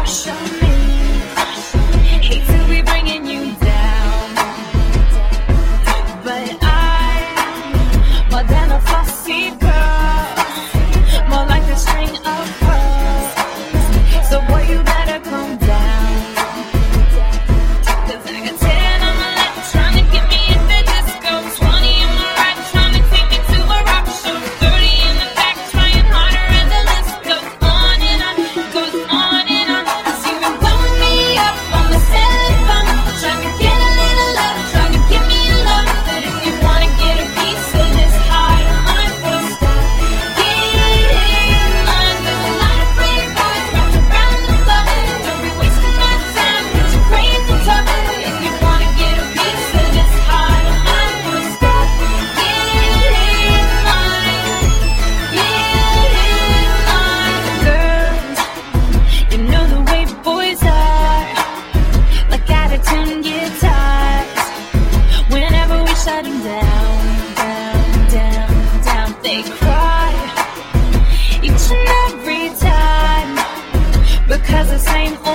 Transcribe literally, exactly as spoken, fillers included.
Show me. Hate to be bringing you down, but I'm more than a fussy girl, more like a string of pearls. So boy, you better calm down, 'cause I got ten on my left trying to get me in the disco, twenty on my right trying to take me to a rock show, thirty in the back trying harder, and the list goes on and on, goes on and on. I see you blowing me up on the cell phone, trying to get a little love, trying to give me a love. But if you wanna get a piece of this heart of mine, well, stop getting mine. There's a lot of pretty boys wrapped around the globe. Don't be wasting my time with your crazy talk. If you wanna get a piece of this heart of mine, well, stop getting mine, getting mine. Girls, you know the way boys are, like out-of-tune guitars. Whenever we shut them down, down, down, down, they cry each and every time, because the same